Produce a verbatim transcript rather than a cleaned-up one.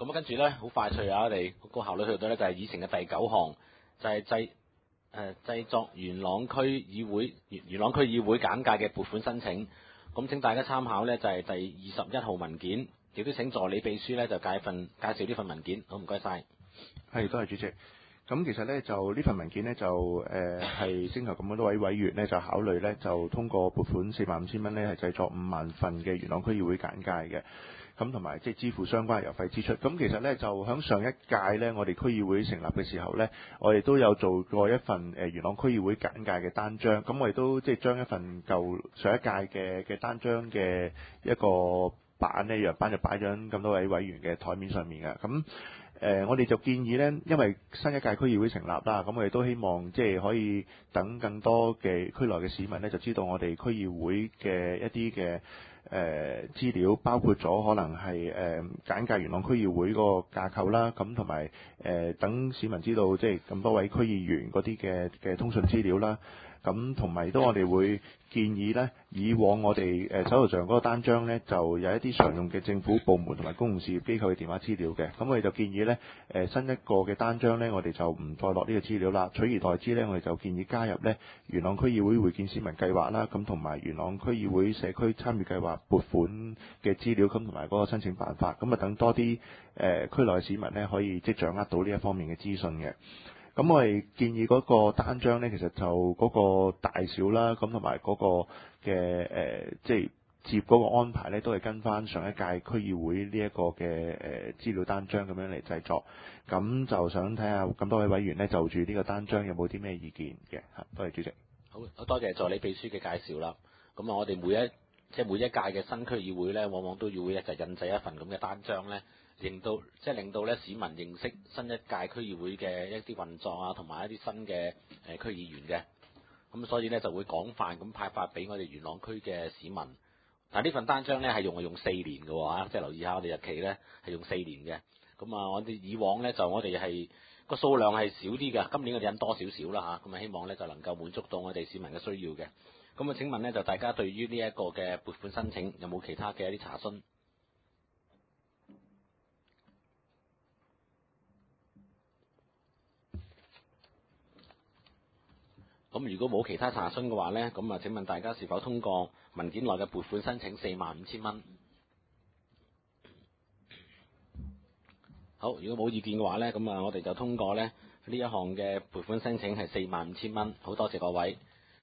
咁跟住咧，好快脆啊！我哋個效率去到咧，就係議程嘅第九項，就係製誒製作元朗區議會元元朗區議會簡介嘅撥款申請。咁請大家參考咧，就係第二十一號文件，亦都請助理秘書咧就介份介紹呢份文件。好，唔該晒。 係，多謝主席。咁其實咧就呢份文件咧就誒係徵求咁多位委員咧就考慮咧就通過撥款四萬五千蚊咧係製作五萬份嘅元朗區議會簡介嘅。咁同埋即係支付相關嘅郵費支出。咁其實咧就響上一屆咧，我哋區議會成立嘅時候咧，我哋都有做過一份誒元朗區議會簡介嘅單張。咁我哋都即係將一份舊上一屆嘅嘅單張嘅一個版呢，樣版就擺咗咁多位委員嘅台面上面嘅。咁誒、呃，我哋就建議呢，因為新一屆區議會成立啦，咁我哋都希望即係可以等更多嘅區內嘅市民呢，就知道我哋區議會嘅一啲嘅誒資料，包括咗可能係誒、呃、簡介元朗區議會嗰個架構啦，咁同埋誒等市民知道即係咁多位區議員嗰啲嘅嘅通訊資料啦。咁同埋都我哋會建議呢，以往我哋誒手頭上嗰個單張呢，就有一啲常用嘅政府部門同埋公共事業機構嘅電話資料嘅。咁我哋就建議呢，誒新一個嘅單張呢，我哋就唔再落呢個資料啦，取而代之呢，我哋就建議加入呢元朗區議會會見市民計劃啦，咁同埋元朗區議會社區參與計劃撥款嘅資料，咁同埋嗰個申請辦法，咁啊等多啲誒區內市民呢，可以即係掌握到呢一方面嘅資訊嘅。咁我哋建議嗰個單張呢，其實就嗰個大小啦，咁同埋嗰個嘅誒，即係接嗰個安排呢，都係跟翻上一屆區議會呢一個嘅誒資料單張咁樣嚟製作。咁就想睇下咁多位委員呢，就住呢個單張有冇啲咩意見嘅嚇？多謝主席。 好，好多謝助理秘書嘅介紹啦。咁啊，我哋每一即係每一屆嘅新區議會呢，往往都要會一就印製一份咁嘅單張呢。令到即係令到咧市民認識新一屆區議會嘅一啲運作啊，同埋一啲新嘅誒區議員嘅，咁所以咧就會廣泛咁派發俾我哋元朗區嘅市民。但係呢份單張咧係用係用四年嘅喎，即係留意下我哋日期咧係用四年嘅。咁啊，我哋以往咧就我哋係個數量係少啲嘅，今年我哋印多少少啦嚇，咁啊希望咧就能夠滿足到我哋市民嘅需要嘅。咁啊請問咧就大家對於呢一個嘅撥款申請有冇其他嘅一啲查詢？咁如果冇其他查詢嘅話呢，咁啊請問大家是否通過文件內嘅撥款申請四萬五千蚊？好，如果冇意見嘅話呢，咁啊我哋就通過呢呢一項嘅撥款申請係四萬五千蚊。好多謝各位。